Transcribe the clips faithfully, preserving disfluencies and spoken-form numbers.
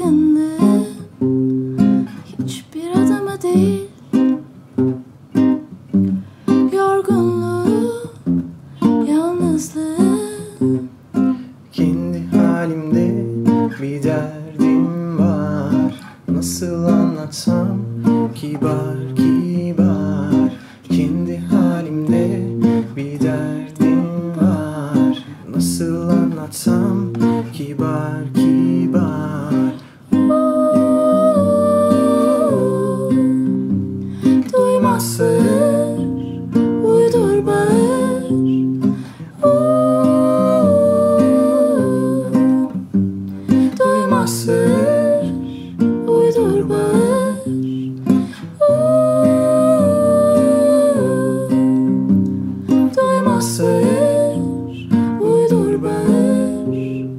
baygınlığım hiçbir adıma değil. Yorgunluğum, yalnızlığım. Kendi halimde bir derdim var. Nasıl anlatsam kibar kibar. Kendi halimde bir derdim var. Nasıl anlatsam kibar kibar. Duymaz sır, uydur bağır. Duymaz sır, uydur bağır. Duymaz sır, uydur bağır.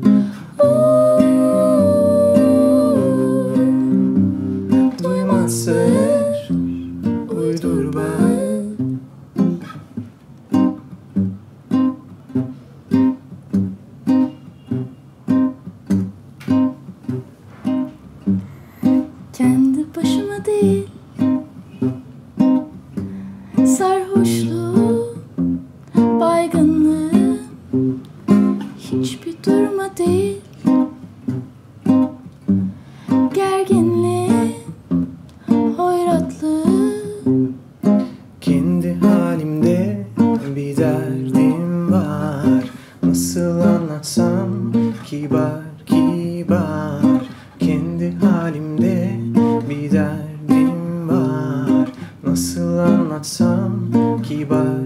Duymaz sır, uydur bağır. Kendi başıma değil, sarhoşluğum, baygınlığım hiçbir duruma değil. Gerginliğim, hoyratlığım. Kendi halimde bir derdim var. Nasıl anlatsam kibar kibar. Kendi halimde bir derdim var. Nasıl anlatsam kibar